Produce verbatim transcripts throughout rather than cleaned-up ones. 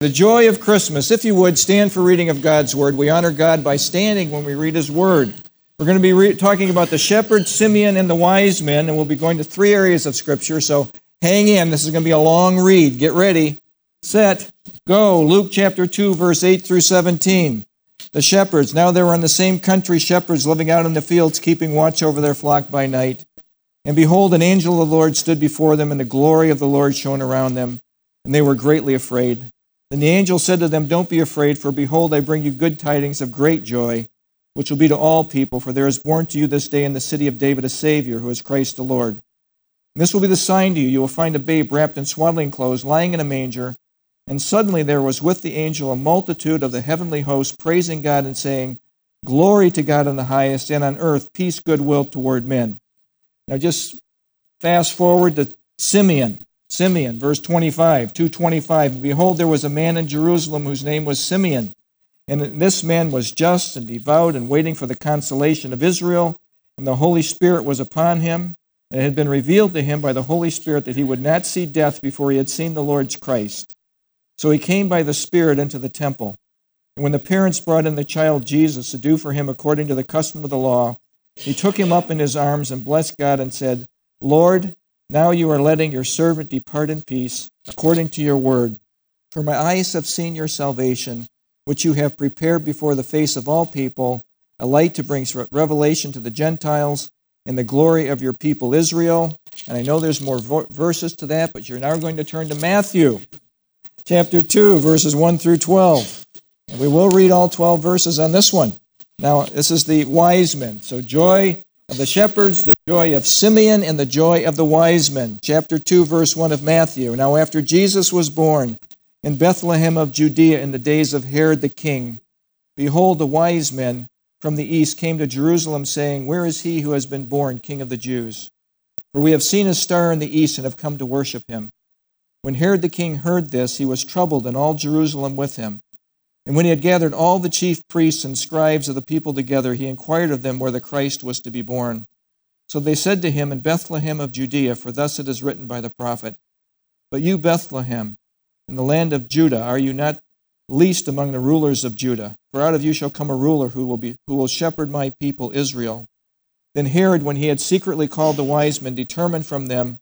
The joy of Christmas. If you would, stand for reading of God's Word. We honor God by standing when we read His Word. We're going to be re- talking about the shepherd, Simeon, and the wise men, and we'll be going to three areas of Scripture, so hang in. This is going to be a long read. Get ready. Set. Go. Luke chapter two, verse eight through seventeen. The shepherds. Now there were in the same country shepherds living out in the fields, keeping watch over their flock by night. And behold, an angel of the Lord stood before them, and the glory of the Lord shone around them, and they were greatly afraid. Then the angel said to them, "Don't be afraid, for behold, I bring you good tidings of great joy, which will be to all people, for there is born to you this day in the city of David a Savior, who is Christ the Lord. And this will be the sign to you. You will find a babe wrapped in swaddling clothes, lying in a manger." And suddenly there was with the angel a multitude of the heavenly host, praising God and saying, "Glory to God in the highest, and on earth peace, goodwill toward men." Now just fast forward to Simeon. Simeon, verse twenty-five, two twenty-five. "And behold, there was a man in Jerusalem whose name was Simeon. And this man was just and devout and waiting for the consolation of Israel. And the Holy Spirit was upon him. And it had been revealed to him by the Holy Spirit that he would not see death before he had seen the Lord's Christ. So he came by the Spirit into the temple. And when the parents brought in the child Jesus to do for him according to the custom of the law, he took him up in his arms and blessed God and said, 'Lord, now you are letting your servant depart in peace, according to your word. For my eyes have seen your salvation, which you have prepared before the face of all people, a light to bring revelation to the Gentiles, and the glory of your people Israel.'" And I know there's more verses to that, but you're now going to turn to Matthew, chapter two, verses one through twelve. And we will read all twelve verses on this one. Now, this is the wise men. So joy of the shepherds, the joy of Simeon, and the joy of the wise men. Chapter two, verse one of Matthew. "Now after Jesus was born in Bethlehem of Judea in the days of Herod the king, behold, the wise men from the east came to Jerusalem, saying, 'Where is he who has been born King of the Jews? For we have seen his star in the east and have come to worship him.' When Herod the king heard this, he was troubled, and all Jerusalem with him. And when he had gathered all the chief priests and scribes of the people together, he inquired of them where the Christ was to be born. So they said to him, 'In Bethlehem of Judea, for thus it is written by the prophet, But you, Bethlehem, in the land of Judah, are you not least among the rulers of Judah? For out of you shall come a ruler who will be who will shepherd my people Israel.' Then Herod, when he had secretly called the wise men, determined from them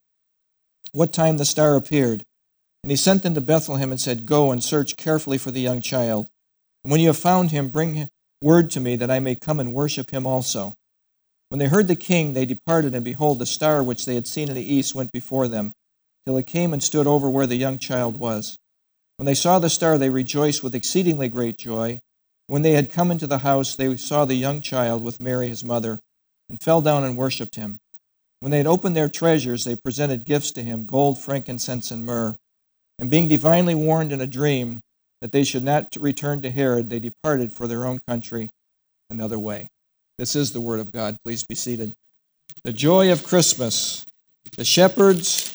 what time the star appeared. And he sent them to Bethlehem and said, 'Go and search carefully for the young child. And when you have found him, bring word to me that I may come and worship him also.' When they heard the king, they departed, and behold, the star which they had seen in the east went before them, till it came and stood over where the young child was. When they saw the star, they rejoiced with exceedingly great joy. When they had come into the house, they saw the young child with Mary his mother, and fell down and worshipped him. When they had opened their treasures, they presented gifts to him, gold, frankincense, and myrrh. And being divinely warned in a dream that they should not return to Herod, they departed for their own country another way." This is the word of God. Please be seated. The joy of Christmas. The shepherds,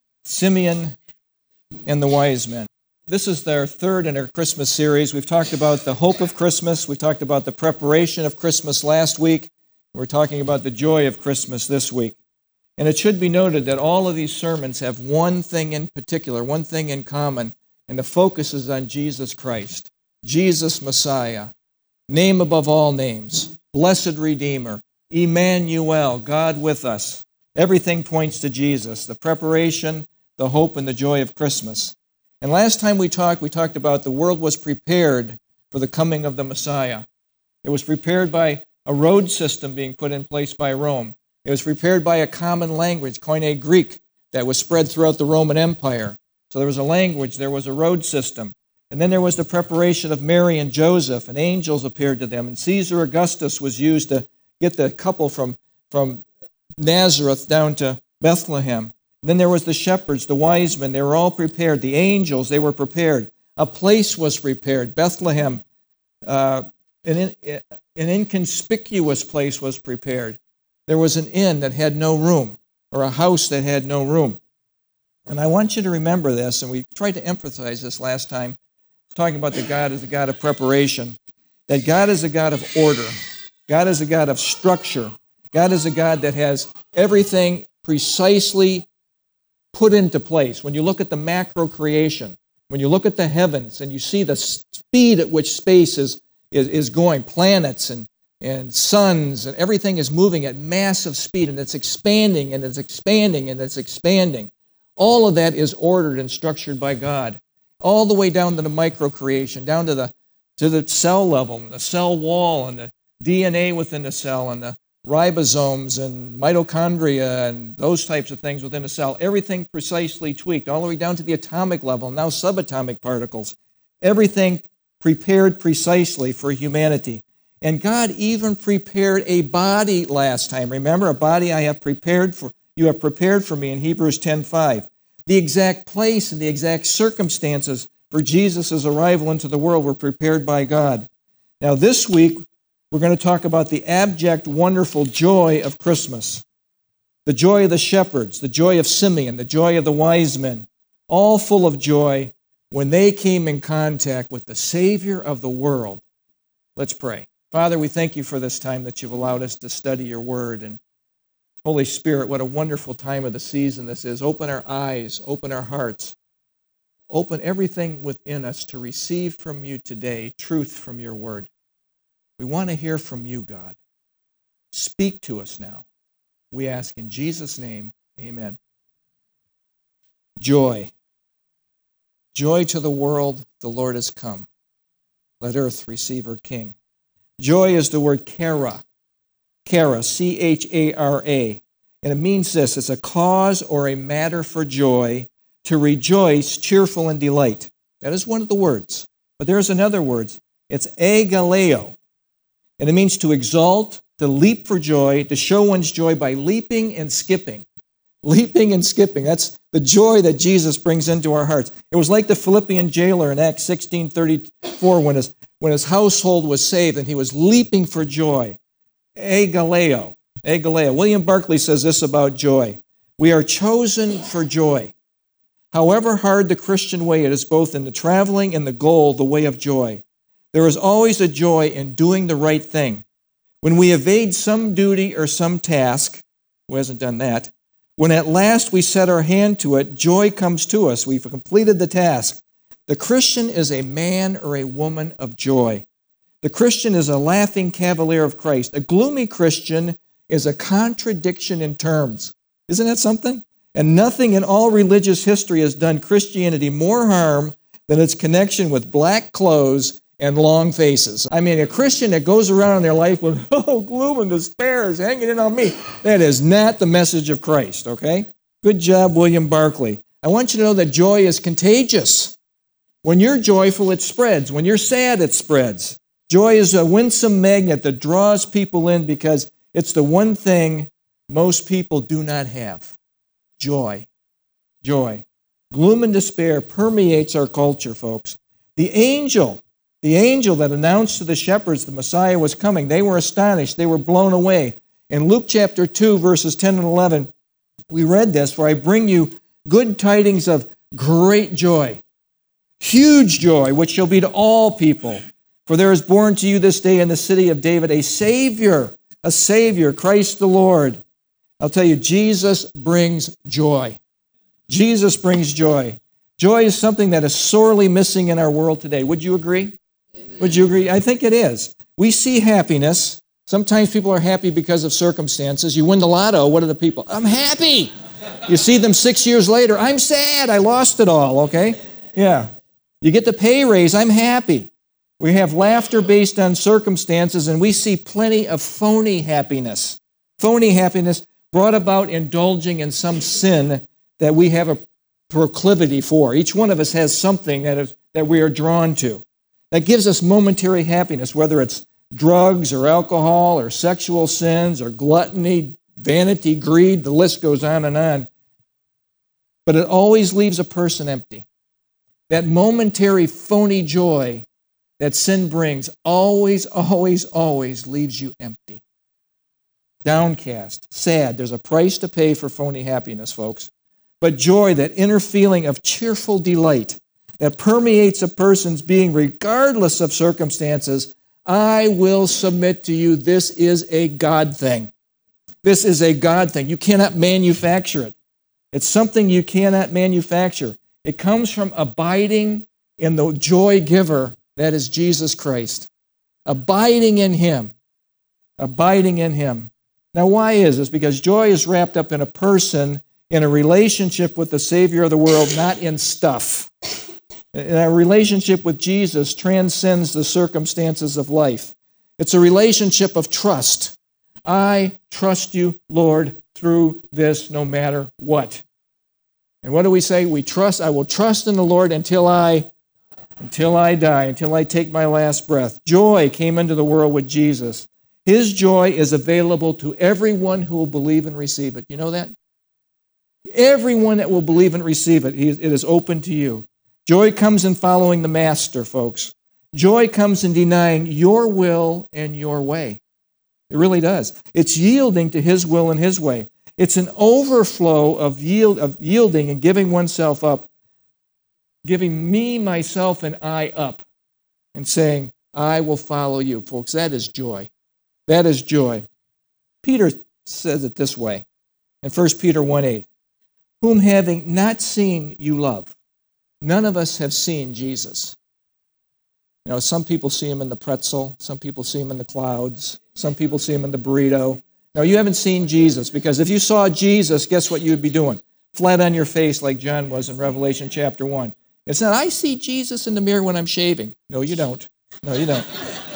Simeon, and the wise men. This is our third in our Christmas series. We've talked about the hope of Christmas. We talked about the preparation of Christmas last week. We're talking about the joy of Christmas this week. And it should be noted that all of these sermons have one thing in particular, one thing in common, and the focus is on Jesus Christ, Jesus Messiah, name above all names, blessed Redeemer, Emmanuel, God with us. Everything points to Jesus, the preparation, the hope, and the joy of Christmas. And last time we talked, we talked about the world was prepared for the coming of the Messiah. It was prepared by a road system being put in place by Rome. It was prepared by a common language, Koine Greek, that was spread throughout the Roman Empire. So there was a language, there was a road system. And then there was the preparation of Mary and Joseph, and angels appeared to them. And Caesar Augustus was used to get the couple from, from Nazareth down to Bethlehem. And then there was the shepherds, the wise men. They were all prepared. The angels, they were prepared. A place was prepared. Bethlehem, uh, an, in, an inconspicuous place was prepared. There was an inn that had no room, or a house that had no room. And I want you to remember this, and we tried to emphasize this last time, talking about that God is a God of preparation, that God is a God of order. God is a God of structure. God is a God that has everything precisely put into place. When you look at the macro creation, When you look at the heavens and you see the speed at which space is, is, is going, planets and, and suns and everything is moving at massive speed, and it's expanding and it's expanding and it's expanding. All of that is ordered and structured by God, all the way down to the microcreation, down to the to the cell level, and the cell wall, and the D N A within the cell, and the ribosomes and mitochondria and those types of things within a cell. Everything precisely tweaked, all the way down to the atomic level, now subatomic particles. Everything prepared precisely for humanity. And God even prepared a body last time. Remember, a body I have prepared for, you have prepared for me in Hebrews ten five. The exact place and the exact circumstances for Jesus' arrival into the world were prepared by God. Now this week, we're going to talk about the abject, wonderful joy of Christmas. The joy of the shepherds, the joy of Simeon, the joy of the wise men, all full of joy when they came in contact with the Savior of the world. Let's pray. Father, we thank you for this time that you've allowed us to study your word. And Holy Spirit, what a wonderful time of the season this is. Open our eyes, open our hearts, open everything within us to receive from you today truth from your word. We want to hear from you, God. Speak to us now. We ask in Jesus' name, amen. Joy. Joy to the world, the Lord has come. Let earth receive her King. Joy is the word chara. Chara, C H A R A. And it means this, it's a cause or a matter for joy, to rejoice, cheerful, and delight. That is one of the words. But there's another word. It's agaleo. And it means to exalt, to leap for joy, to show one's joy by leaping and skipping. Leaping and skipping. That's the joy that Jesus brings into our hearts. It was like the Philippian jailer in Acts sixteen thirty-four when his, when his household was saved and he was leaping for joy. Agaleo. Agaleo. William Barclay says this about joy. We are chosen for joy. However hard the Christian way, it is both in the traveling and the goal, the way of joy. There is always a joy in doing the right thing. When we evade some duty or some task, who hasn't done that, when at last we set our hand to it, joy comes to us. We've completed the task. The Christian is a man or a woman of joy. The Christian is a laughing cavalier of Christ. A gloomy Christian is a contradiction in terms. Isn't that something? And nothing in all religious history has done Christianity more harm than its connection with black clothes and long faces. I mean, a Christian that goes around in their life with, oh, gloom and despair is hanging in on me. That is not the message of Christ, okay? Good job, William Barclay. I want you to know that joy is contagious. When you're joyful, it spreads. When you're sad, it spreads. Joy is a winsome magnet that draws people in because it's the one thing most people do not have. Joy. Joy. Gloom and despair permeates our culture, folks. The angel, the angel that announced to the shepherds the Messiah was coming, they were astonished. They were blown away. In Luke chapter two, verses ten and eleven, we read this, for I bring you good tidings of great joy, huge joy, which shall be to all people. For there is born to you this day in the city of David a Savior, a Savior, Christ the Lord. I'll tell you, Jesus brings joy. Jesus brings joy. Joy is something that is sorely missing in our world today. Would you agree? Amen. Would you agree? I think it is. We see happiness. Sometimes people are happy because of circumstances. You win the lotto, what are the people? I'm happy. You see them six years later, I'm sad, I lost it all, okay? Yeah. You get the pay raise, I'm happy. We have laughter based on circumstances, and we see plenty of phony happiness. Phony happiness brought about indulging in some sin that we have a proclivity for. Each one of us has something that is that we are drawn to. That gives us momentary happiness, whether it's drugs or alcohol or sexual sins or gluttony, vanity, greed, the list goes on and on. But it always leaves a person empty. That momentary phony joy that sin brings always, always, always leaves you empty. Downcast, sad. There's a price to pay for phony happiness, folks. But joy, that inner feeling of cheerful delight that permeates a person's being regardless of circumstances, I will submit to you, this is a God thing. This is a God thing. You cannot manufacture it. It's something you cannot manufacture. It comes from abiding in the joy giver, that is Jesus Christ. Abiding in Him. Abiding in Him. Now, why is this? Because joy is wrapped up in a person, in a relationship with the Savior of the world, not in stuff. And our relationship with Jesus transcends the circumstances of life. It's a relationship of trust. I trust you, Lord, through this no matter what. And what do we say? We trust, I will trust in the Lord until I, until I die, until I take my last breath. Joy came into the world with Jesus. His joy is available to everyone who will believe and receive it. You know that? Everyone that will believe and receive it, it is open to you. Joy comes in following the Master, folks. Joy comes in denying your will and your way. It really does. It's yielding to His will and His way. It's an overflow of yield of yielding and giving oneself up, giving me, myself, and I up, and saying, I will follow you. Folks, that is joy. That is joy. Peter says it this way in First Peter one eight, whom having not seen you love. None of us have seen Jesus. You know, some people see Him in the pretzel. Some people see Him in the clouds. Some people see Him in the burrito. No, you haven't seen Jesus, because if you saw Jesus, guess what you would be doing? Flat on your face like John was in Revelation chapter one. It's not, I see Jesus in the mirror when I'm shaving. No, you don't. No, you don't.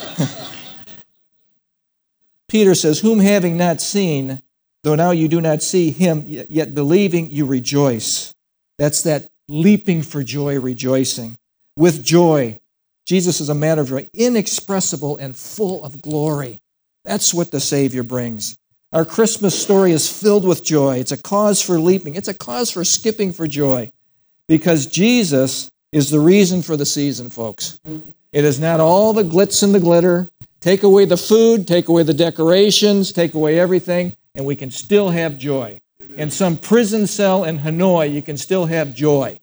Peter says, whom having not seen, though now you do not see Him, yet believing you rejoice. That's that leaping for joy, rejoicing. With joy. Jesus is a matter of joy, inexpressible and full of glory. That's what the Savior brings. Our Christmas story is filled with joy. It's a cause for leaping. It's a cause for skipping for joy, because Jesus is the reason for the season, folks. It is not all the glitz and the glitter. Take away the food, take away the decorations, take away everything, and we can still have joy. In some prison cell in Hanoi, you can still have joy.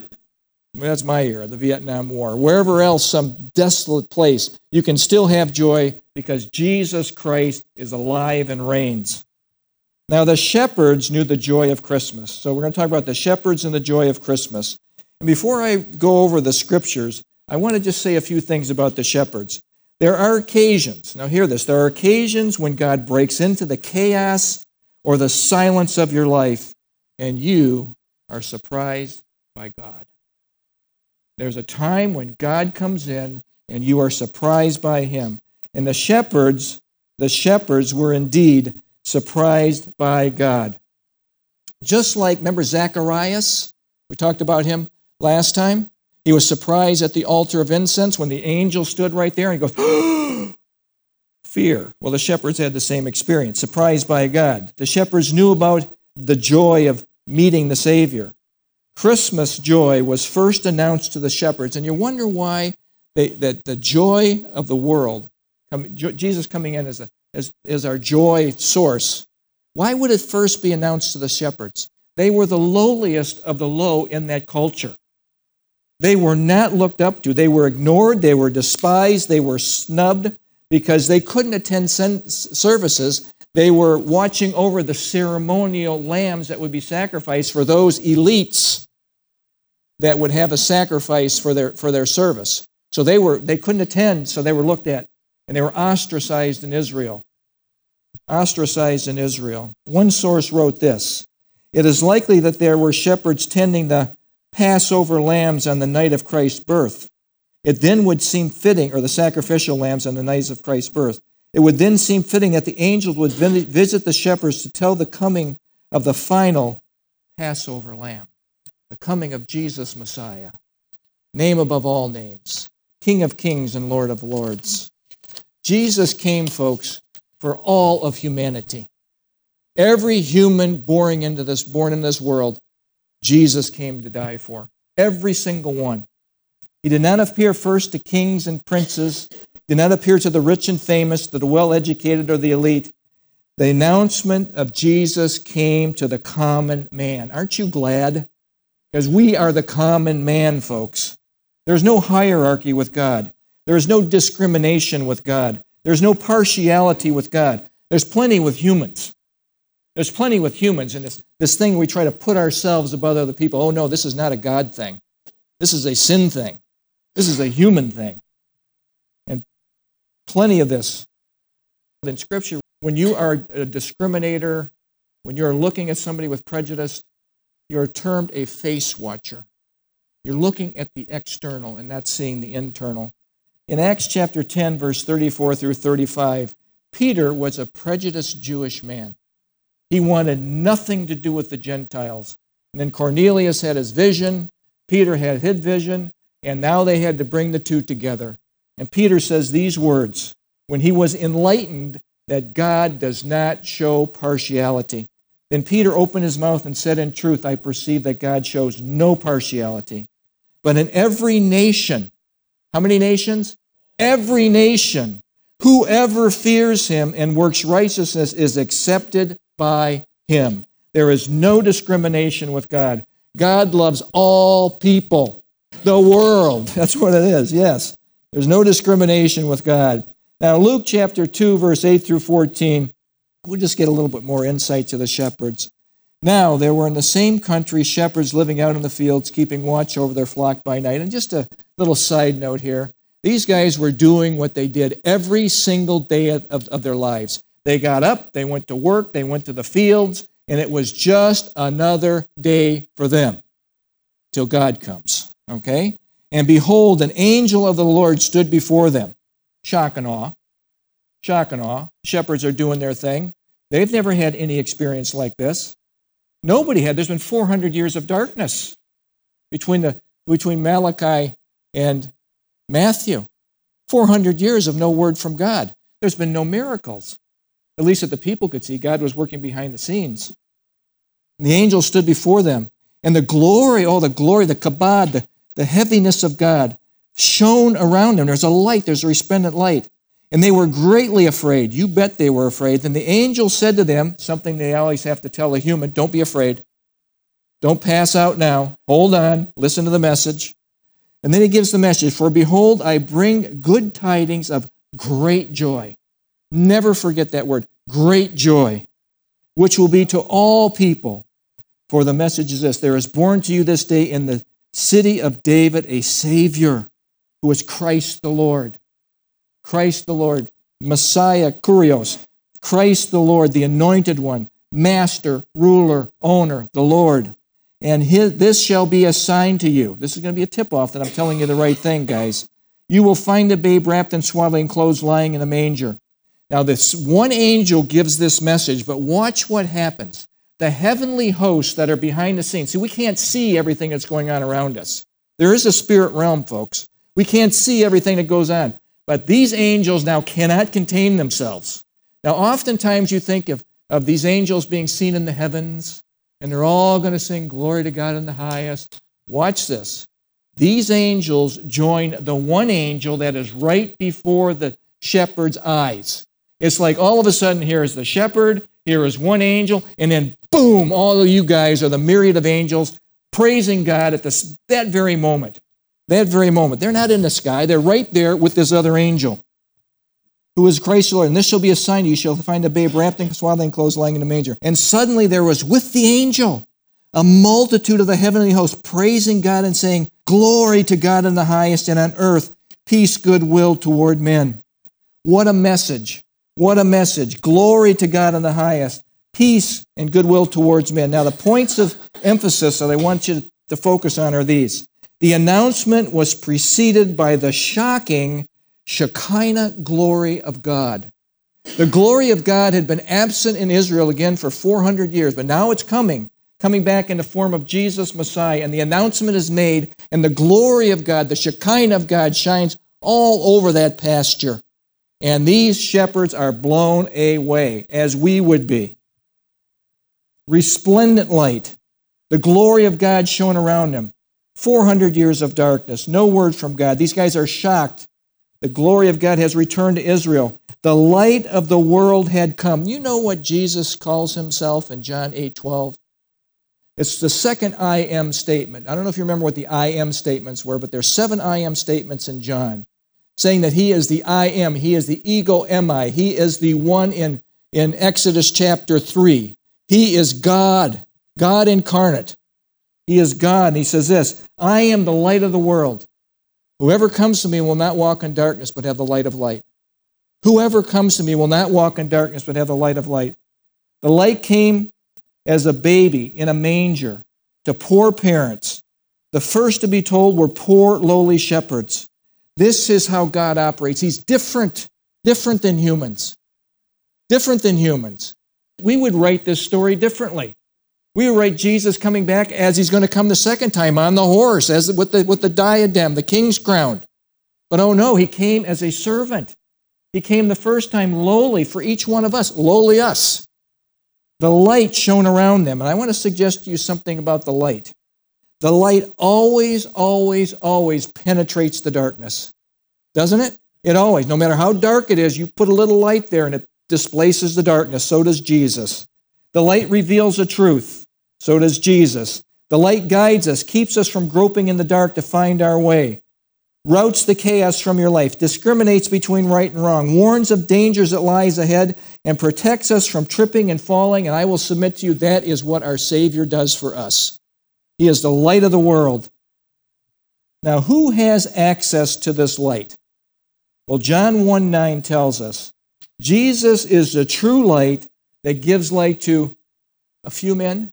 That's my era, the Vietnam War. Wherever else, some desolate place, you can still have joy because Jesus Christ is alive and reigns. Now, the shepherds knew the joy of Christmas. So we're going to talk about the shepherds and the joy of Christmas. And before I go over the scriptures, I want to just say a few things about the shepherds. There are occasions, now hear this, there are occasions when God breaks into the chaos or the silence of your life, and you are surprised by God. There's a time when God comes in and you are surprised by Him. And the shepherds, the shepherds were indeed surprised by God. Just like, remember Zacharias? We talked about him last time. He was surprised at the altar of incense when the angel stood right there and he goes, fear. Well, the shepherds had the same experience, surprised by God. The shepherds knew about the joy of meeting the Savior. Christmas joy was first announced to the shepherds, and you wonder why they, that the joy of the world, Jesus coming in as, a, as, as our joy source, why would it first be announced to the shepherds? They were the lowliest of the low in that culture. They were not looked up to. They were ignored. They were despised. They were snubbed because they couldn't attend services. They were watching over the ceremonial lambs that would be sacrificed for those elites that would have a sacrifice for their for their service. So they were they couldn't attend, so they were looked at, and they were ostracized in Israel. Ostracized in Israel. One source wrote this: it is likely that there were shepherds tending the Passover lambs on the night of Christ's birth. It then would seem fitting, or the sacrificial lambs on the night of Christ's birth. It would then seem fitting that the angels would visit the shepherds to tell the coming of the final Passover lamb, the coming of Jesus Messiah, name above all names, King of kings and Lord of lords. Jesus came, folks, for all of humanity. Every human born into this, born in this world, Jesus came to die for. Every single one. He did not appear first to kings and princes, did not appear to the rich and famous, to the well-educated or the elite. The announcement of Jesus came to the common man. Aren't you glad? Because we are the common man, folks. There's no hierarchy with God. There is no discrimination with God. There's no partiality with God. There's plenty with humans. There's plenty with humans and this, this thing we try to put ourselves above other people. Oh, no, this is not a God thing. This is a sin thing. This is a human thing. And plenty of this in Scripture. When you are a discriminator, when you're looking at somebody with prejudice, you're termed a face watcher. You're looking at the external and not seeing the internal. In Acts chapter ten, verse thirty-four through thirty-five, Peter was a prejudiced Jewish man. He wanted nothing to do with the Gentiles. And then Cornelius had his vision, Peter had his vision, and now they had to bring the two together. And Peter says these words, when he was enlightened that God does not show partiality. Then Peter opened his mouth and said, in truth, I perceive that God shows no partiality. But in every nation, how many nations? Every nation, whoever fears him and works righteousness is accepted by him. There is no discrimination with God. God loves all people. The world. That's what it is, yes. There's no discrimination with God. Now, Luke chapter two, verse eight through fourteen, we'll just get a little bit more insight to the shepherds. Now, there were in the same country shepherds living out in the fields, keeping watch over their flock by night. And just a little side note here. These guys were doing what they did every single day of, of, of their lives. They got up, they went to work, they went to the fields, and it was just another day for them till God comes, okay? And behold, an angel of the Lord stood before them. Shock and awe. Shock and awe. Shepherds are doing their thing. They've never had any experience like this. Nobody had. There's been four hundred years of darkness between, the, between Malachi and Matthew. four hundred years of no word from God. There's been no miracles. At least that the people could see. God was working behind the scenes. And the angel stood before them. And the glory, oh, the glory, the kabod, the, the heaviness of God shone around them. There's a light. There's a resplendent light. And they were greatly afraid. You bet they were afraid. Then the angel said to them, something they always have to tell a human, don't be afraid. Don't pass out now. Hold on. Listen to the message. And then he gives the message, for behold, I bring good tidings of great joy. Never forget that word, great joy, which will be to all people. For the message is this, there is born to you this day in the city of David a Savior, who is Christ the Lord. Christ the Lord, Messiah, Kurios, Christ the Lord, the Anointed One, Master, Ruler, Owner, the Lord. And his, this shall be a sign to you. This is going to be a tip-off that I'm telling you the right thing, guys. You will find a babe wrapped in swaddling clothes lying in a manger. Now, this one angel gives this message, but watch what happens. The heavenly hosts that are behind the scenes. See, we can't see everything that's going on around us. There is a spirit realm, folks. We can't see everything that goes on. But these angels now cannot contain themselves. Now, oftentimes you think of, of these angels being seen in the heavens, and they're all going to sing glory to God in the highest. Watch this. These angels join the one angel that is right before the shepherd's eyes. It's like all of a sudden here is the shepherd, here is one angel, and then boom, all of you guys are the myriad of angels praising God at this, that very moment. That very moment. They're not in the sky. They're right there with this other angel, who is Christ the Lord. And this shall be a sign to you. You shall find a babe wrapped in swaddling clothes lying in a manger. And suddenly there was with the angel a multitude of the heavenly host praising God and saying, glory to God in the highest, and on earth peace, goodwill toward men. What a message. What a message. Glory to God in the highest, peace and goodwill towards men. Now the points of emphasis that I want you to focus on are these. The announcement was preceded by the shocking Shekinah glory of God. The glory of God had been absent in Israel again for four hundred years, but now it's coming, coming back in the form of Jesus, Messiah, and the announcement is made, and the glory of God, the Shekinah of God, shines all over that pasture. And these shepherds are blown away, as we would be. Resplendent light, the glory of God shone around them. four hundred years of darkness, no word from God. These guys are shocked. The glory of God has returned to Israel. The light of the world had come. You know what Jesus calls himself in John eight twelve? It's the second I am statement. I don't know if you remember what the I am statements were, but there's seven I am statements in John, saying that he is the I am, he is the ego emi, he is the one in, in Exodus chapter three. He is God, God incarnate. He is God. And he says this, I am the light of the world. Whoever comes to me will not walk in darkness, but have the light of light. Whoever comes to me will not walk in darkness, but have the light of light. The light came as a baby in a manger to poor parents. The first to be told were poor, lowly shepherds. This is how God operates. He's different, different than humans. Different than humans. We would write this story differently. We would write Jesus coming back as he's going to come the second time on the horse, as with the, with the diadem, the king's crown. But oh no, he came as a servant. He came the first time lowly for each one of us, lowly us. The light shone around them. And I want to suggest to you something about the light. The light always, always, always penetrates the darkness. Doesn't it? It always, no matter how dark it is, you put a little light there and it displaces the darkness. So does Jesus. The light reveals the truth. So does Jesus. The light guides us, keeps us from groping in the dark to find our way, routes the chaos from your life, discriminates between right and wrong, warns of dangers that lies ahead, and protects us from tripping and falling. And I will submit to you, that is what our Savior does for us. He is the light of the world. Now, who has access to this light? Well, John one nine tells us, Jesus is the true light that gives light to a few men.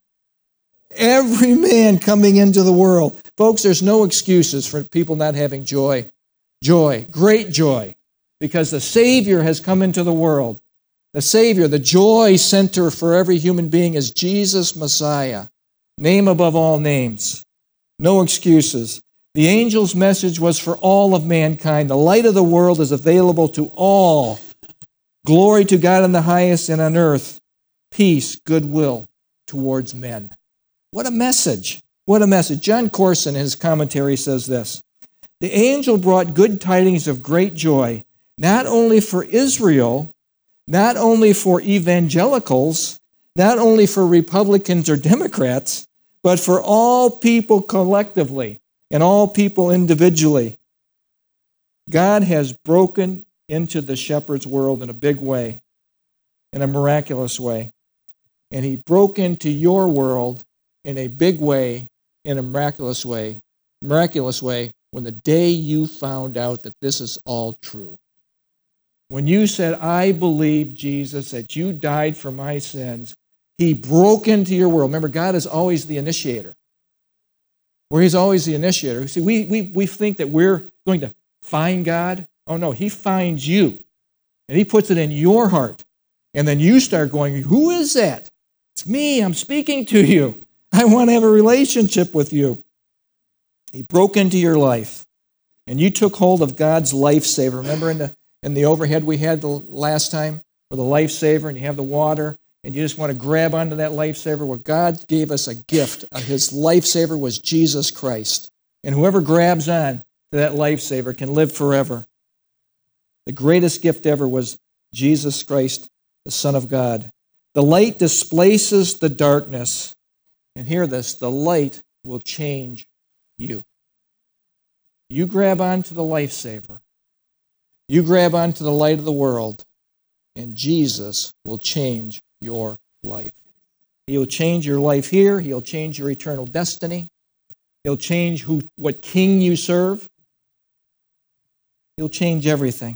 Every man coming into the world. Folks, there's no excuses for people not having joy. Joy, great joy, because the Savior has come into the world. The Savior, the joy center for every human being is Jesus Messiah. Name above all names. No excuses. The angel's message was for all of mankind. The light of the world is available to all. Glory to God in the highest, and on earth, peace, goodwill towards men. What a message. What a message. John Corson, in his commentary, says this. The angel brought good tidings of great joy, not only for Israel, not only for evangelicals, not only for Republicans or Democrats, but for all people collectively and all people individually. God has broken into the shepherd's world in a big way, in a miraculous way. And he broke into your world in a big way, in a miraculous way, miraculous way, when the day you found out that this is all true. When you said, I believe, Jesus, that you died for my sins, he broke into your world. Remember, God is always the initiator. Where he's always the initiator. See, we, we, we think that we're going to find God. Oh, no, he finds you. And he puts it in your heart. And then you start going, who is that? It's me. I'm speaking to you. I want to have a relationship with you. He broke into your life. And you took hold of God's lifesaver. Remember in the, in the overhead we had the last time? With the lifesaver, and you have the water. And you just want to grab onto that lifesaver. Well, God gave us a gift. His lifesaver was Jesus Christ. And whoever grabs on to that lifesaver can live forever. The greatest gift ever was Jesus Christ, the Son of God. The light displaces the darkness. And hear this, the light will change you. You grab onto the lifesaver. You grab onto the light of the world. And Jesus will change your life. He'll change your life here. He'll change your eternal destiny. He'll change who, what king you serve. He'll change everything.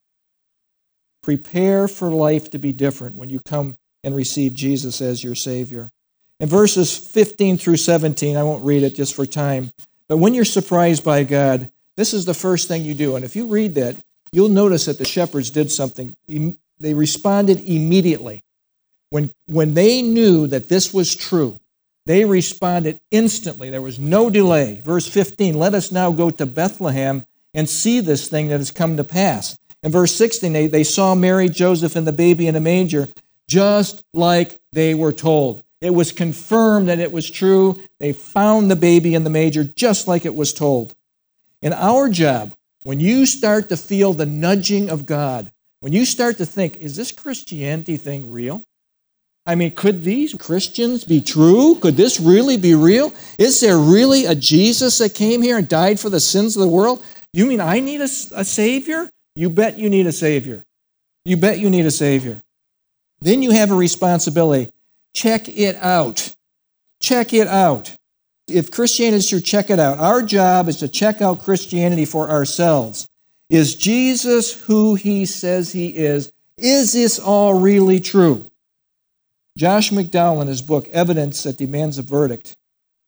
Prepare for life to be different when you come and receive Jesus as your Savior. In verses fifteen through seventeen, I won't read it just for time, but when you're surprised by God, this is the first thing you do. And if you read that, you'll notice that the shepherds did something. They responded immediately. When, when they knew that this was true, they responded instantly. There was no delay. Verse fifteen, let us now go to Bethlehem and see this thing that has come to pass. In verse sixteen, they, they saw Mary, Joseph, and the baby in a manger, just like they were told. It was confirmed that it was true. They found the baby in the manger just like it was told. And our job, when you start to feel the nudging of God, when you start to think, is this Christianity thing real? I mean, could these Christians be true? Could this really be real? Is there really a Jesus that came here and died for the sins of the world? You mean I need a, a Savior? You bet you need a Savior. You bet you need a Savior. Then you have a responsibility. Check it out. Check it out. If Christianity is true, check it out. Our job is to check out Christianity for ourselves. Is Jesus who he says he is? Is this all really true? Josh McDowell, in his book, Evidence That Demands a Verdict,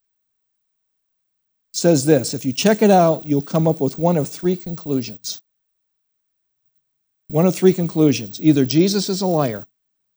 says this: if you check it out, you'll come up with one of three conclusions. One of three conclusions. Either Jesus is a liar.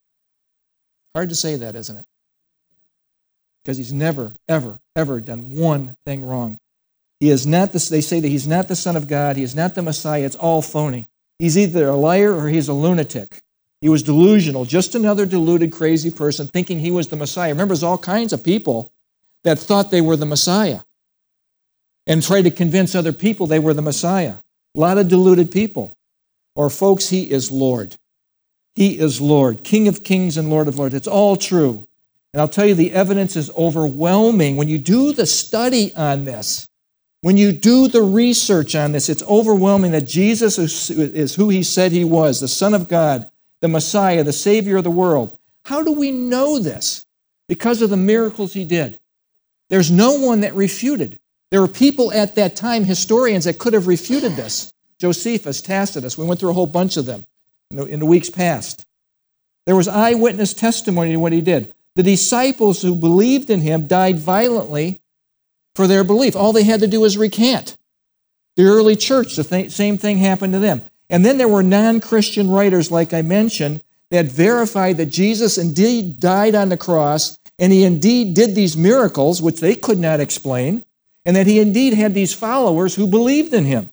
Hard to say that, isn't it? Because he's never, ever, ever done one thing wrong. He is not the, they say that he's not the Son of God. He is not the Messiah. It's all phony. He's either a liar or he's a lunatic. He was delusional, just another deluded, crazy person thinking he was the Messiah. Remember, there's all kinds of people that thought they were the Messiah and tried to convince other people they were the Messiah. A lot of deluded people. Or, folks, he is Lord. He is Lord, King of kings and Lord of lords. It's all true. And I'll tell you, the evidence is overwhelming. When you do the study on this, when you do the research on this, it's overwhelming that Jesus is, is who he said he was, the Son of God, the Messiah, the Savior of the world. How do we know this? Because of the miracles he did. There's no one that refuted. There were people at that time, historians, that could have refuted this. Josephus, Tacitus, we went through a whole bunch of them in the, in the weeks past. There was eyewitness testimony to what he did. The disciples who believed in him died violently for their belief. All they had to do was recant. The early church, the th- same thing happened to them. And then there were non-Christian writers, like I mentioned, that verified that Jesus indeed died on the cross, and he indeed did these miracles, which they could not explain, and that he indeed had these followers who believed in him.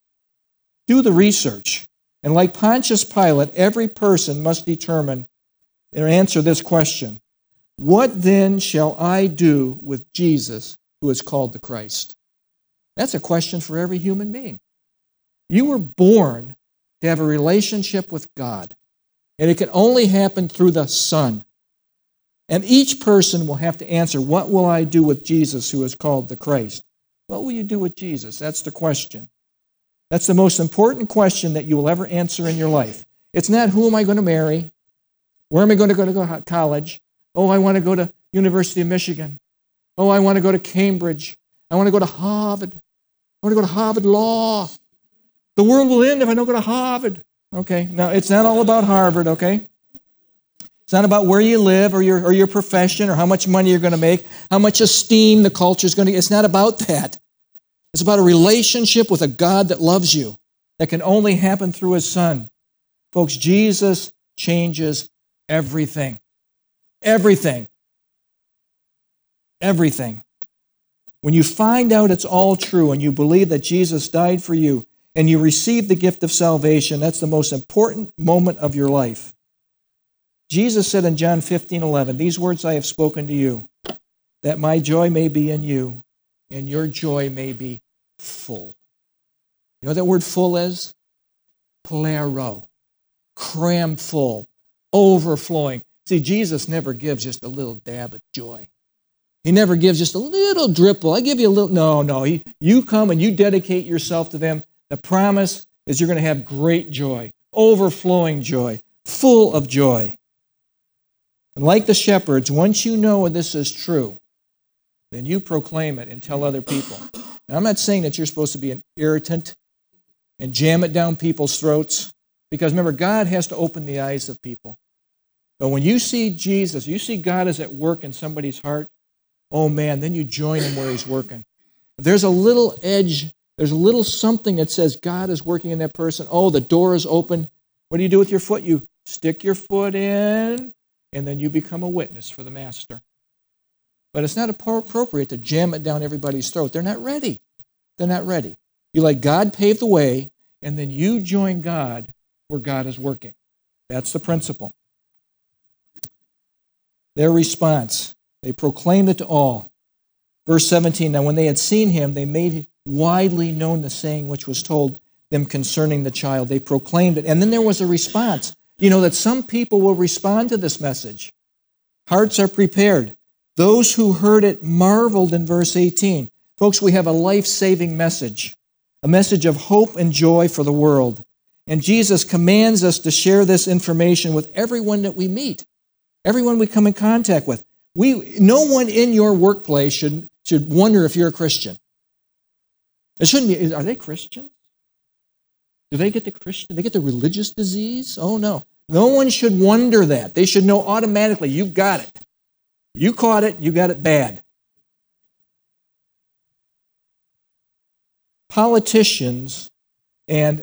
Do the research. And like Pontius Pilate, every person must determine or answer this question: what then shall I do with Jesus, who is called the Christ? That's a question for every human being. You were born to have a relationship with God, and it can only happen through the Son. And each person will have to answer, what will I do with Jesus, who is called the Christ? What will you do with Jesus? That's the question. That's the most important question that you will ever answer in your life. It's not, who am I going to marry? Where am I going to go to college? Oh, I want to go to University of Michigan. Oh, I want to go to Cambridge. I want to go to Harvard. I want to go to Harvard Law. The world will end if I don't go to Harvard. Okay, now it's not all about Harvard, okay? It's not about where you live or your, or your profession or how much money you're going to make, how much esteem the culture is going to get. It's not about that. It's about a relationship with a God that loves you, that can only happen through his Son. Folks, Jesus changes everything. Everything. Everything. When you find out it's all true and you believe that Jesus died for you and you receive the gift of salvation, that's the most important moment of your life. Jesus said in John fifteen eleven, these words I have spoken to you, that my joy may be in you and your joy may be full. You know what that word full is? Plero. Cram full. Overflowing. See, Jesus never gives just a little dab of joy. He never gives just a little dribble. I give you a little. No, no. He, you come and you dedicate yourself to them. The promise is you're going to have great joy. Overflowing joy. Full of joy. And like the shepherds, once you know this is true, then you proclaim it and tell other people. Now, I'm not saying that you're supposed to be an irritant and jam it down people's throats, because remember, God has to open the eyes of people. But when you see Jesus, you see God is at work in somebody's heart, oh man, then you join him where he's working. If there's a little edge, there's a little something that says God is working in that person, oh, the door is open. What do you do with your foot? You stick your foot in, and then you become a witness for the Master. But it's not appropriate to jam it down everybody's throat. They're not ready. They're not ready. You let God pave the way, and then you join God where God is working. That's the principle. Their response, they proclaimed it to all. Verse seventeen, now when they had seen him, they made widely known the saying which was told them concerning the child. They proclaimed it. And then there was a response. You know that some people will respond to this message. Hearts are prepared. Those who heard it marveled in verse eighteen. Folks, we have a life-saving message, a message of hope and joy for the world. And Jesus commands us to share this information with everyone that we meet. Everyone we come in contact with. We, no one in your workplace should, should wonder if you're a Christian. It shouldn't be, are they Christians? Do they get the Christian, they get the religious disease? Oh, no. No one should wonder that. They should know automatically, you've got it. You caught it, you got it bad. Politicians and,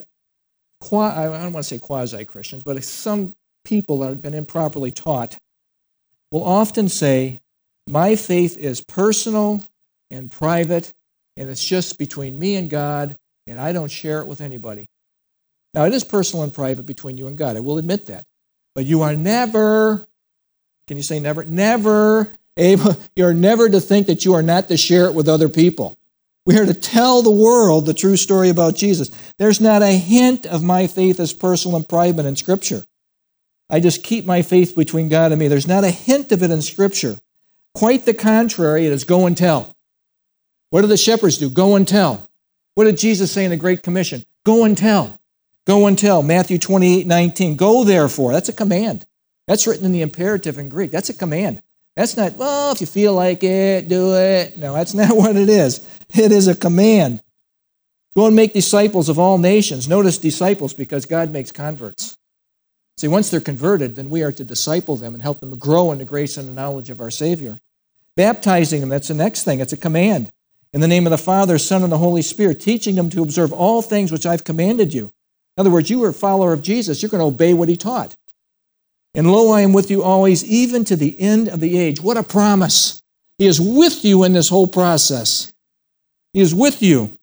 I don't want to say quasi-Christians, but some people that have been improperly taught will often say, my faith is personal and private, and it's just between me and God, and I don't share it with anybody. Now, it is personal and private between you and God. I will admit that. But you are never, can you say never? Never able, you're never to think that you are not to share it with other people. We are to tell the world the true story about Jesus. There's not a hint of my faith as personal and private in Scripture. I just keep my faith between God and me. There's not a hint of it in Scripture. Quite the contrary, it is go and tell. What do the shepherds do? Go and tell. What did Jesus say in the Great Commission? Go and tell. Go and tell. Matthew twenty-eight nineteen. Go therefore. That's a command. That's written in the imperative in Greek. That's a command. That's not, well, if you feel like it, do it. No, that's not what it is. It is a command. Go and make disciples of all nations. Notice disciples because God makes converts. See, once they're converted, then we are to disciple them and help them grow in the grace and the knowledge of our Savior. Baptizing them, that's the next thing. It's a command. In the name of the Father, Son, and the Holy Spirit, teaching them to observe all things which I've commanded you. In other words, you are a follower of Jesus. You're going to obey what he taught. And lo, I am with you always, even to the end of the age. What a promise. He is with you in this whole process. He is with you.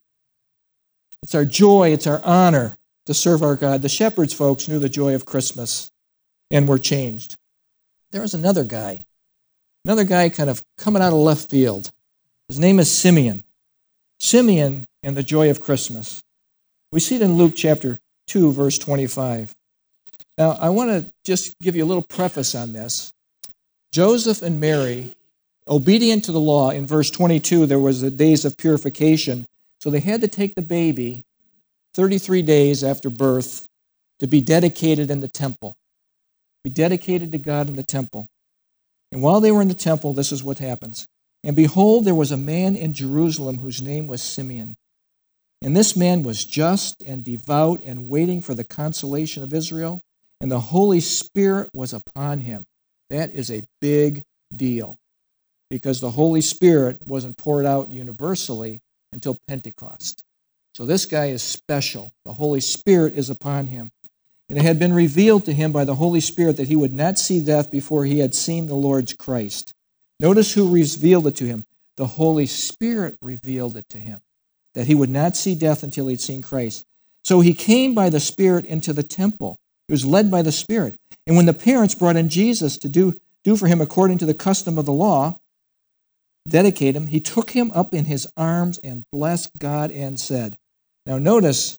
It's our joy, it's our honor to serve our God. The shepherds, folks, knew the joy of Christmas and were changed. There was another guy, another guy kind of coming out of left field. His name is Simeon. Simeon and the joy of Christmas. We see it in Luke chapter two, verse twenty-five. Now, I want to just give you a little preface on this. Joseph and Mary, obedient to the law, in verse twenty-two, there was the days of purification, so they had to take the baby thirty-three days after birth to be dedicated in the temple, be dedicated to God in the temple. And while they were in the temple, this is what happens. And behold, there was a man in Jerusalem whose name was Simeon. And this man was just and devout and waiting for the consolation of Israel, and the Holy Spirit was upon him. That is a big deal, because the Holy Spirit wasn't poured out universally until Pentecost. So this guy is special. The Holy Spirit is upon him. And it had been revealed to him by the Holy Spirit that he would not see death before he had seen the Lord's Christ. Notice who revealed it to him. The Holy Spirit revealed it to him, that he would not see death until he had seen Christ. So he came by the Spirit into the temple. He was led by the Spirit. And when the parents brought in Jesus to do, do for him according to the custom of the law, dedicate him, he took him up in his arms and blessed God and said, now notice,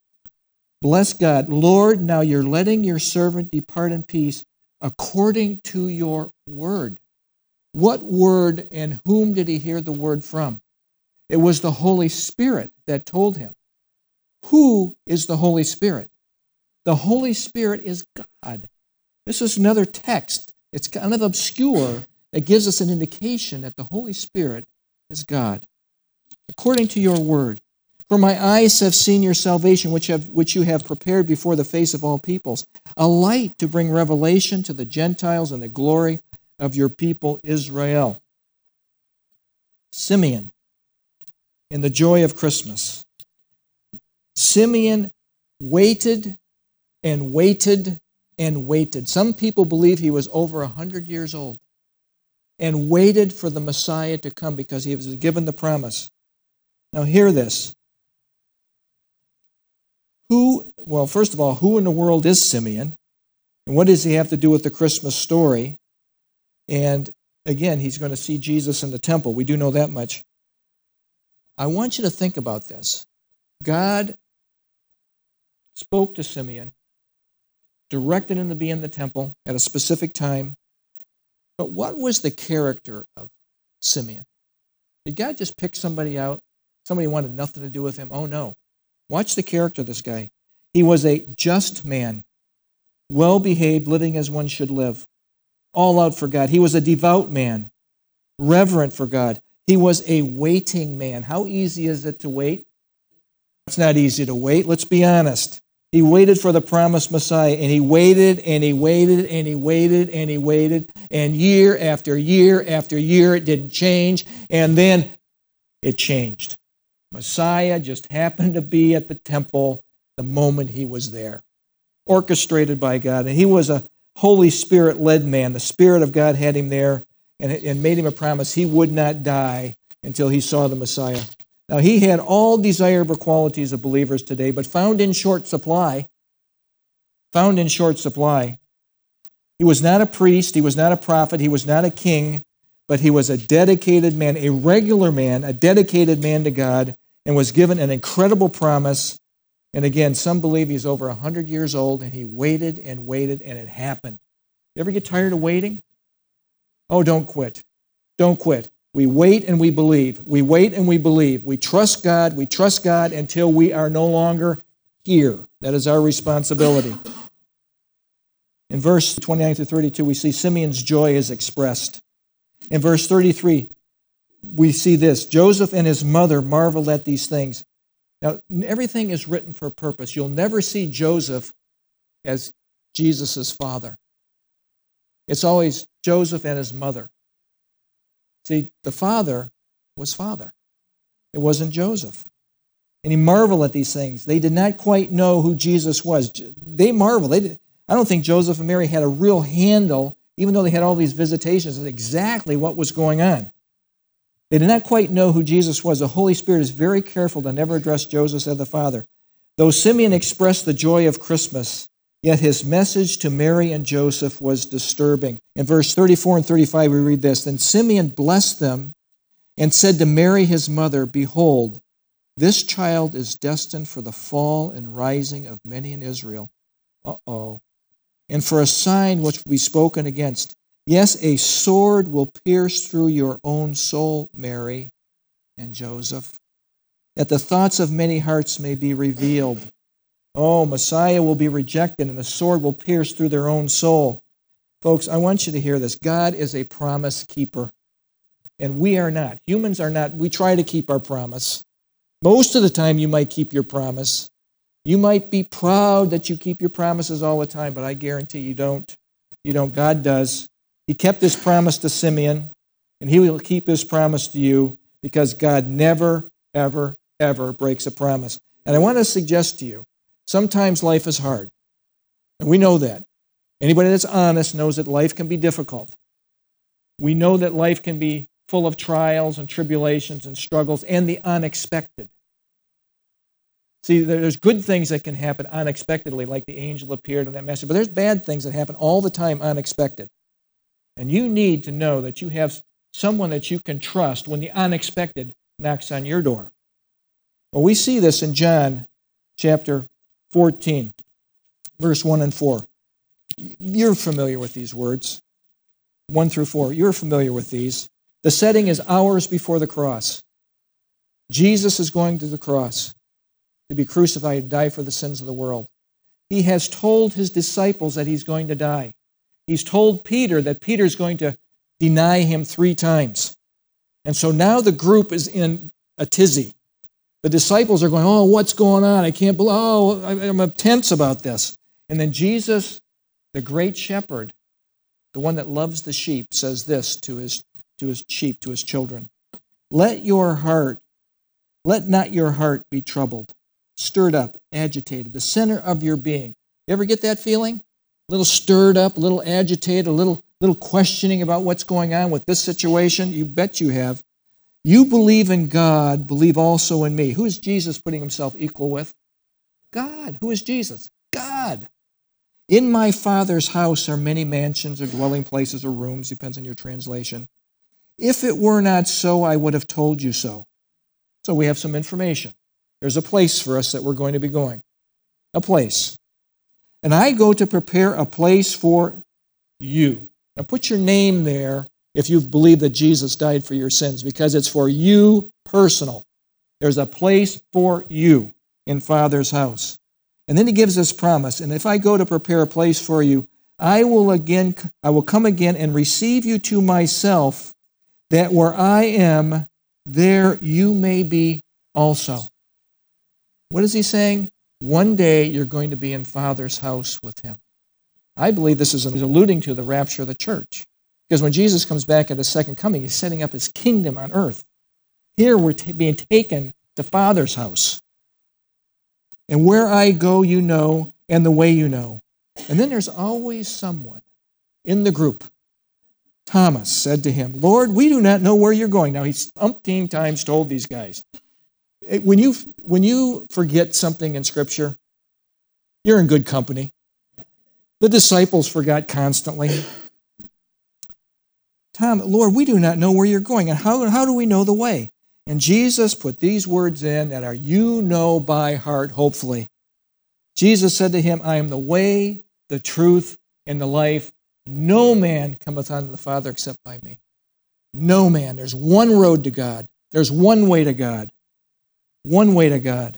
bless God, Lord, now you're letting your servant depart in peace according to your word. What word and whom did he hear the word from? It was the Holy Spirit that told him. Who is the Holy Spirit? The Holy Spirit is God. This is another text. It's kind of obscure that gives us an indication that the Holy Spirit is God. According to your word. For my eyes have seen your salvation, which, have, which you have prepared before the face of all peoples, a light to bring revelation to the Gentiles and the glory of your people Israel. Simeon, in the joy of Christmas. Simeon waited and waited and waited. Some people believe he was over a hundred years old and waited for the Messiah to come because he was given the promise. Now hear this. Who, well, first of all, who in the world is Simeon? And what does he have to do with the Christmas story? And again, he's going to see Jesus in the temple. We do know that much. I want you to think about this. God spoke to Simeon, directed him to be in the temple at a specific time. But what was the character of Simeon? Did God just pick somebody out? Somebody wanted nothing to do with him? Oh, no. Watch the character of this guy. He was a just man, well-behaved, living as one should live. all out for God. He was a devout man, reverent for God. He was a waiting man. How easy is it to wait? It's not easy to wait. Let's be honest. He waited for the promised Messiah, and he waited, and he waited, and he waited, and he waited, and year after year after year, it didn't change, and then it changed. Messiah just happened to be at the temple the moment he was there, orchestrated by God, and he was a Holy Spirit-led man. The Spirit of God had him there and, and made him a promise he would not die until he saw the Messiah. Now, he had all desirable qualities of believers today, but found in short supply. Found in short supply. He was not a priest, he was not a prophet, he was not a king, but he was a dedicated man, a regular man, a dedicated man to God, and was given an incredible promise. And again, some believe he's over one hundred years old, and he waited and waited, and it happened. You ever get tired of waiting? Oh, don't quit. Don't quit. We wait and we believe. We wait and we believe. We trust God. We trust God until we are no longer here. That is our responsibility. In verse twenty-nine to thirty-two, we see Simeon's joy is expressed. In verse thirty-three, we see this. Joseph and his mother marveled at these things. Now, everything is written for a purpose. You'll never see Joseph as Jesus' father. It's always Joseph and his mother. See, the father was father. It wasn't Joseph. And he marveled at these things. They did not quite know who Jesus was. They marveled. They did, I don't think Joseph and Mary had a real handle, even though they had all these visitations, of exactly what was going on. They did not quite know who Jesus was. The Holy Spirit is very careful to never address Joseph as the father. Though Simeon expressed the joy of Christmas, yet his message to Mary and Joseph was disturbing. In verse thirty-four and thirty-five, we read this. Then Simeon blessed them and said to Mary his mother, Behold, this child is destined for the fall and rising of many in Israel. Uh-oh. And for a sign which will be spoken against. Yes, a sword will pierce through your own soul, Mary and Joseph, that the thoughts of many hearts may be revealed. Oh, Messiah will be rejected, and the sword will pierce through their own soul. Folks, I want you to hear this. God is a promise keeper, and we are not. Humans are not. We try to keep our promise. Most of the time, you might keep your promise. You might be proud that you keep your promises all the time, but I guarantee you don't. You don't. God does. He kept his promise to Simeon, and he will keep his promise to you because God never, ever, ever breaks a promise. And I want to suggest to you, sometimes life is hard, and we know that. Anybody that's honest knows that life can be difficult. We know that life can be full of trials and tribulations and struggles and the unexpected. See, there's good things that can happen unexpectedly, like the angel appeared in that message, but there's bad things that happen all the time unexpected. And you need to know that you have someone that you can trust when the unexpected knocks on your door. Well, we see this in John chapter fourteen, verse one and four. You're familiar with these words, one through four. You're familiar with these. The setting is hours before the cross. Jesus is going to the cross to be crucified and die for the sins of the world. He has told his disciples that he's going to die. He's told Peter that Peter's going to deny him three times. And so now the group is in a tizzy. The disciples are going, oh, what's going on? I can't believe, oh, I'm tense about this. And then Jesus, the great shepherd, the one that loves the sheep, says this to his, to his sheep, to his children. Let your heart, let not your heart be troubled, stirred up, agitated, the center of your being. You ever get that feeling? A little stirred up, a little agitated, a little, little questioning about what's going on with this situation? You bet you have. You believe in God, believe also in me. Who is Jesus putting himself equal with? God. Who is Jesus? God. In my Father's house are many mansions or dwelling places or rooms, depends on your translation. If it were not so, I would have told you so. So we have some information. There's a place for us that we're going to be going. A place. And I go to prepare a place for you. Now put your name there if you believe that Jesus died for your sins, because it's for you personal. There's a place for you in Father's house. And then he gives this promise, and if I go to prepare a place for you, I will again, I will come again and receive you to myself, that where I am, there you may be also. What is he saying? One day you're going to be in Father's house with him. I believe this is alluding to the rapture of the church. Because when Jesus comes back at his second coming, he's setting up his kingdom on earth. Here we're t- being taken to Father's house. And where I go, you know, and the way you know. And then there's always someone in the group. Thomas said to him, Lord, we do not know where you're going. Now, he's umpteen times told these guys. When you, when you forget something in Scripture, you're in good company. The disciples forgot constantly. Tom, Lord, we do not know where you're going, and how, how do we know the way? And Jesus put these words in that are you know by heart, hopefully. Jesus said to him, I am the way, the truth, and the life. No man cometh unto the Father except by me. No man. There's one road to God. There's one way to God. One way to God.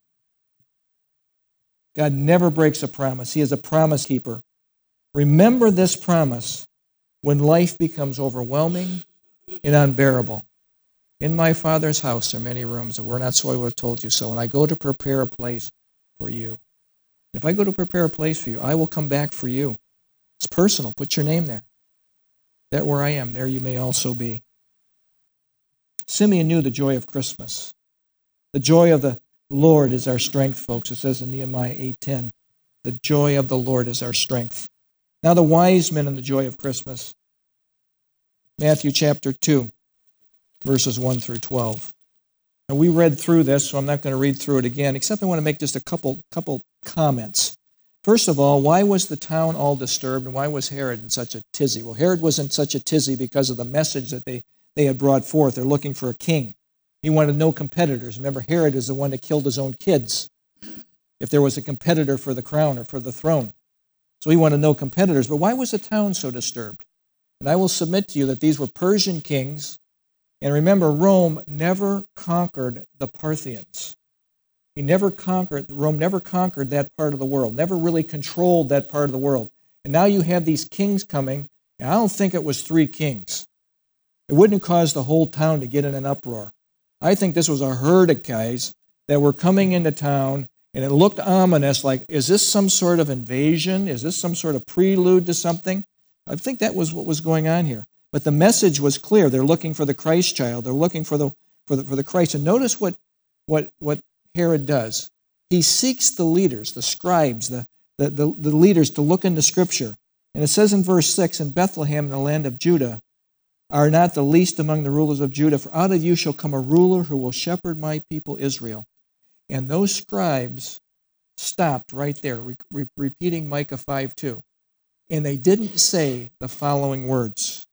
God never breaks a promise. He is a promise keeper. Remember this promise when life becomes overwhelming and unbearable. In my Father's house there are many rooms. If we're not so, I would have told you so. And I go to prepare a place for you. If I go to prepare a place for you, I will come back for you. It's personal. Put your name there. That where I am, there you may also be. Simeon knew the joy of Christmas. The joy of the Lord is our strength, folks. It says in Nehemiah eight ten, the joy of the Lord is our strength. Now the wise men and the joy of Christmas. Matthew chapter two, verses one through twelve. Now we read through this, so I'm not going to read through it again, except I want to make just a couple, couple comments. First of all, why was the town all disturbed, and why was Herod in such a tizzy? Well, Herod was in such a tizzy because of the message that they, they had brought forth. They're looking for a king. He wanted no competitors. Remember, Herod is the one that killed his own kids if there was a competitor for the crown or for the throne. So he wanted no competitors. But why was the town so disturbed? And I will submit to you that these were Persian kings. And remember, Rome never conquered the Parthians. He never conquered, Rome never conquered that part of the world, never really controlled that part of the world. And now you have these kings coming, and I don't think it was three kings. It wouldn't have caused the whole town to get in an uproar. I think this was a herd of guys that were coming into town, and it looked ominous, like, is this some sort of invasion? Is this some sort of prelude to something? I think that was what was going on here. But the message was clear. They're looking for the Christ child. They're looking for the for the, for the Christ. And notice what, what, what Herod does. He seeks the leaders, the scribes, the, the, the, the leaders to look into Scripture. And it says in verse six, in Bethlehem, in the land of Judah, are not the least among the rulers of Judah, for out of you shall come a ruler who will shepherd my people Israel. And those scribes stopped right there, re- re- repeating Micah five two. And they didn't say the following words.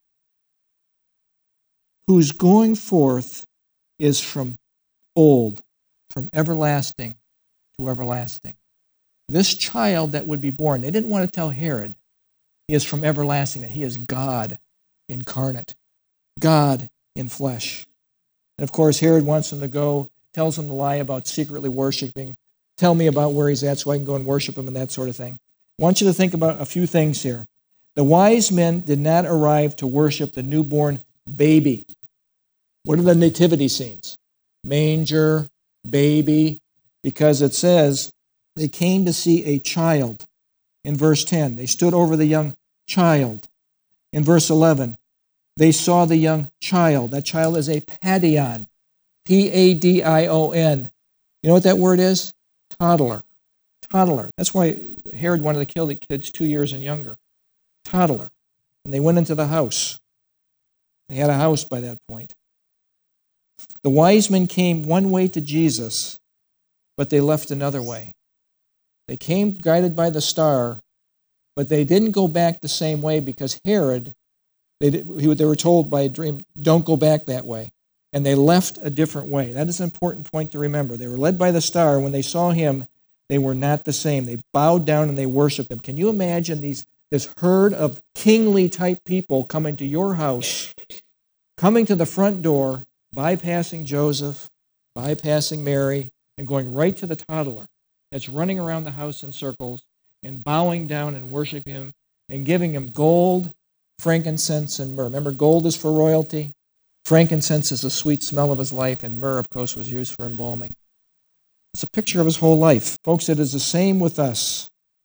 Whose going forth is from old, from everlasting to everlasting. This child that would be born, they didn't want to tell Herod, he is from everlasting, that he is God incarnate. God in flesh. And of course, Herod wants him to go, tells him to lie about secretly worshiping. Tell me about where he's at so I can go and worship him and that sort of thing. I want you to think about a few things here. The wise men did not arrive to worship the newborn baby. What are the nativity scenes? Manger, baby, because it says they came to see a child. In verse ten, they stood over the young child. In verse eleven, they saw the young child. That child is a padion, P A D I O N. You know what that word is? Toddler. Toddler. That's why Herod wanted to kill the kids two years and younger. Toddler. And they went into the house. They had a house by that point. The wise men came one way to Jesus, but they left another way. They came guided by the star, but they didn't go back the same way because Herod, they, they were told by a dream, don't go back that way. And they left a different way. That is an important point to remember. They were led by the star. When they saw him, they were not the same. They bowed down and they worshiped him. Can you imagine these this herd of kingly type people coming to your house, coming to the front door, bypassing Joseph, bypassing Mary, and going right to the toddler that's running around the house in circles and bowing down and worshiping him and giving him gold, frankincense, and myrrh. Remember, gold is for royalty, frankincense is the sweet smell of his life, and myrrh, of course, was used for embalming. It's a picture of his whole life. Folks, it is the same with us.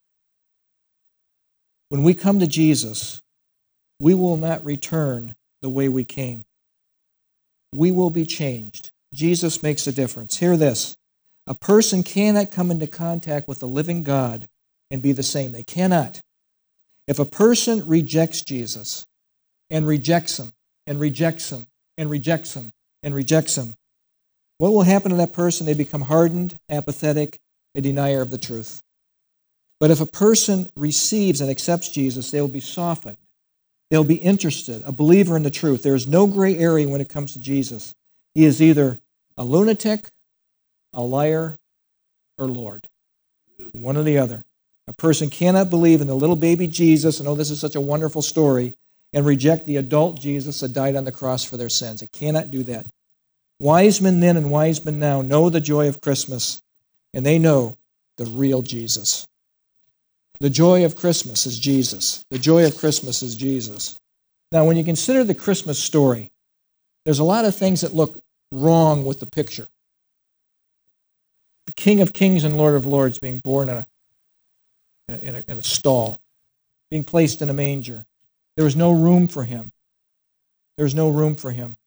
When we come to Jesus, we will not return the way we came. We will be changed. Jesus makes a difference. Hear this. A person cannot come into contact with the living God and be the same. They cannot. If a person rejects Jesus and rejects him and rejects him and rejects him and rejects him, what will happen to that person? They become hardened, apathetic, a denier of the truth. But if a person receives and accepts Jesus, they will be softened. They'll be interested, a believer in the truth. There is no gray area when it comes to Jesus. He is either a lunatic, a liar, or Lord. One or the other. A person cannot believe in the little baby Jesus, and oh, this is such a wonderful story, and reject the adult Jesus that died on the cross for their sins. It cannot do that. Wise men then and wise men now know the joy of Christmas, and they know the real Jesus. The joy of Christmas is Jesus. The joy of Christmas is Jesus. Now, when you consider the Christmas story, there's a lot of things that look wrong with the picture. The King of Kings and Lord of Lords being born in a, in a, in a stall, being placed in a manger. There was no room for him. There was no room for him.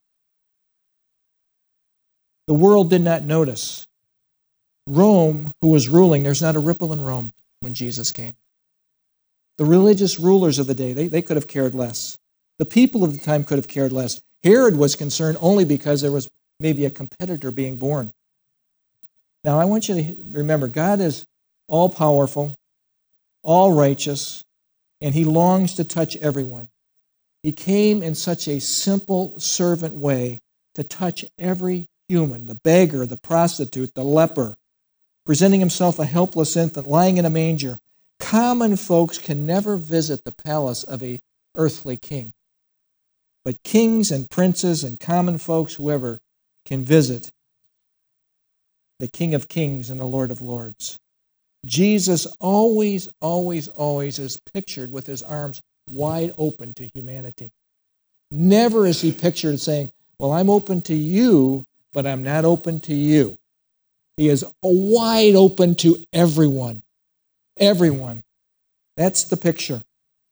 The world did not notice. Rome, who was ruling, there's not a ripple in Rome when Jesus came. The religious rulers of the day, they, they could have cared less. The people of the time could have cared less. Herod was concerned only because there was maybe a competitor being born. Now, I want you to remember, God is all-powerful, all-righteous, and he longs to touch everyone. He came in such a simple servant way to touch every human, the beggar, the prostitute, the leper, presenting himself a helpless infant lying in a manger. Common folks can never visit the palace of an earthly king. But kings and princes and common folks, whoever, can visit the King of Kings and the Lord of Lords. Jesus always, always, always is pictured with his arms wide open to humanity. Never is he pictured saying, well, I'm open to you, but I'm not open to you. He is wide open to everyone. Everyone. That's the picture.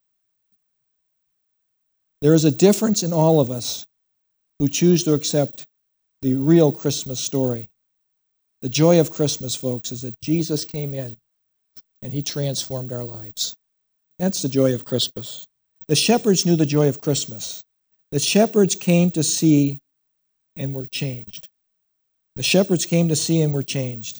There is a difference in all of us who choose to accept the real Christmas story. The joy of Christmas, folks, is that Jesus came in and he transformed our lives. That's the joy of Christmas. The shepherds knew the joy of Christmas. The shepherds came to see and were changed. The shepherds came to see and were changed.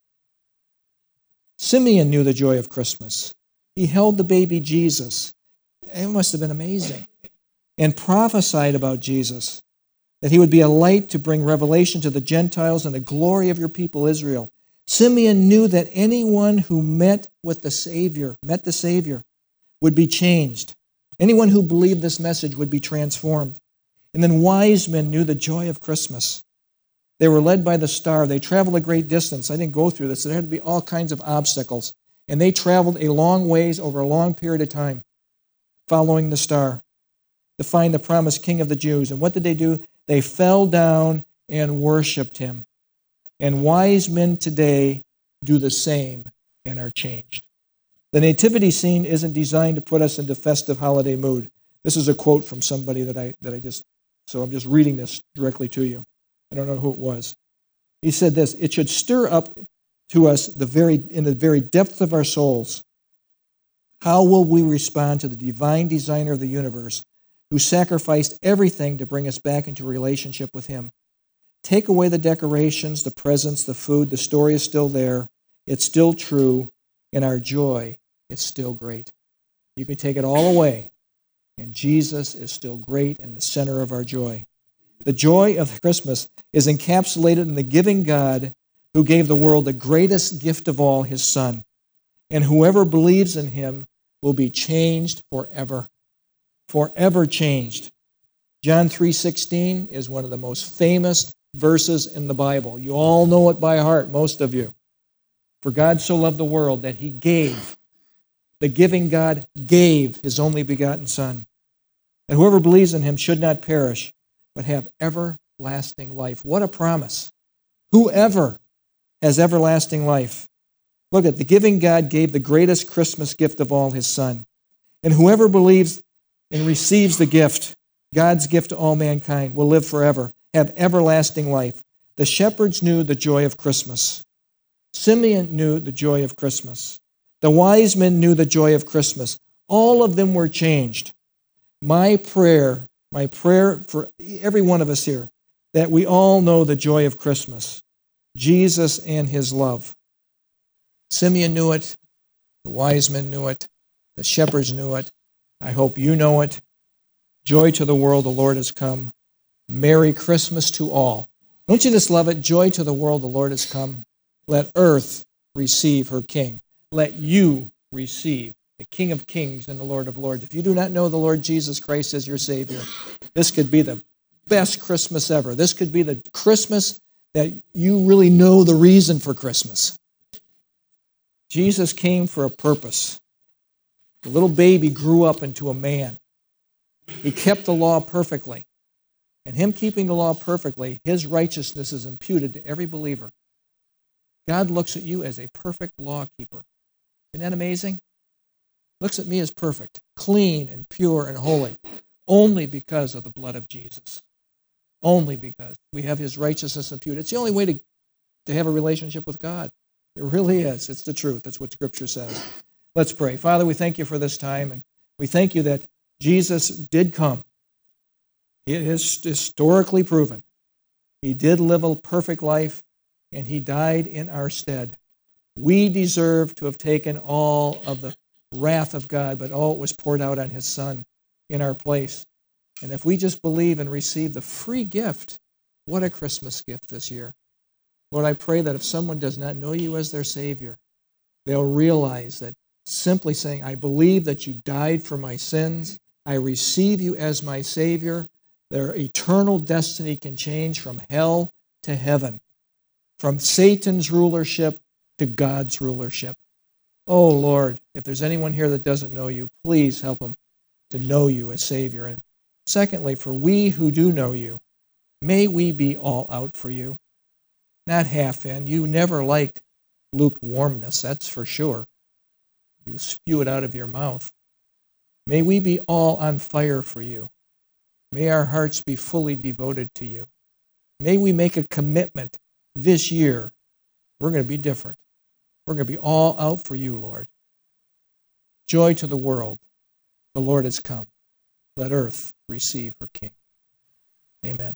Simeon knew the joy of Christmas. He held the baby Jesus. It must have been amazing. And prophesied about Jesus, that he would be a light to bring revelation to the Gentiles and the glory of your people Israel. Simeon knew that anyone who met with the Savior, met the Savior, would be changed. Anyone who believed this message would be transformed. And then wise men knew the joy of Christmas. They were led by the star. They traveled a great distance. I didn't go through this. There had to be all kinds of obstacles. And they traveled a long ways over a long period of time, following the star to find the promised King of the Jews. And what did they do? They fell down and worshiped him. And wise men today do the same and are changed. The nativity scene isn't designed to put us into festive holiday mood. This is a quote from somebody that I that I just, so I'm just reading this directly to you. I don't know who it was. He said this, it should stir up to us the very in the very depth of our souls. How will we respond to the divine designer of the universe who sacrificed everything to bring us back into a relationship with him? Take away the decorations, the presents, the food, the story is still there. It's still true, and our joy is still great. You can take it all away, and Jesus is still great and the center of our joy. The joy of Christmas is encapsulated in the giving God who gave the world the greatest gift of all, his Son. And whoever believes in him will be changed forever. Forever changed. John three sixteen is one of the most famous verses in the Bible. You all know it by heart, most of you. For God so loved the world that he gave. The giving God gave his only begotten Son. And whoever believes in him should not perish, but have everlasting life. What a promise. Whoever has everlasting life. Look at the giving God gave the greatest Christmas gift of all, his Son. And whoever believes and receives the gift, God's gift to all mankind, will live forever, have everlasting life. The shepherds knew the joy of Christmas. Simeon knew the joy of Christmas. The wise men knew the joy of Christmas. All of them were changed. My prayer, my prayer for every one of us here, that we all know the joy of Christmas, Jesus and his love. Simeon knew it. The wise men knew it. The shepherds knew it. I hope you know it. Joy to the world, the Lord has come. Merry Christmas to all. Don't you just love it? Joy to the world, the Lord has come. Let earth receive her King. Let you receive the King of Kings and the Lord of Lords. If you do not know the Lord Jesus Christ as your Savior, this could be the best Christmas ever. This could be the Christmas that you really know the reason for Christmas. Jesus came for a purpose. The little baby grew up into a man. He kept the law perfectly. And him keeping the law perfectly, his righteousness is imputed to every believer. God looks at you as a perfect law keeper. Isn't that amazing? Looks at me as perfect, clean and pure and holy, only because of the blood of Jesus. Only because we have his righteousness imputed. It's the only way to, to have a relationship with God. It really is. It's the truth. That's what Scripture says. Let's pray. Father, we thank you for this time, and we thank you that Jesus did come. It is historically proven. He did live a perfect life, and he died in our stead. We deserve to have taken all of the wrath of God, but all it was poured out on his Son in our place. And if we just believe and receive the free gift, what a Christmas gift this year. Lord, I pray that if someone does not know you as their Savior, they'll realize that simply saying, I believe that you died for my sins, I receive you as my Savior, their eternal destiny can change from hell to heaven, from Satan's rulership to God's rulership. Oh, Lord, if there's anyone here that doesn't know you, please help them to know you as Savior. And secondly, for we who do know you, may we be all out for you, not half in. You never liked lukewarmness, that's for sure. You spew it out of your mouth. May we be all on fire for you. May our hearts be fully devoted to you. May we make a commitment this year. We're going to be different. We're going to be all out for you, Lord. Joy to the world. The Lord has come. Let earth receive her King. Amen.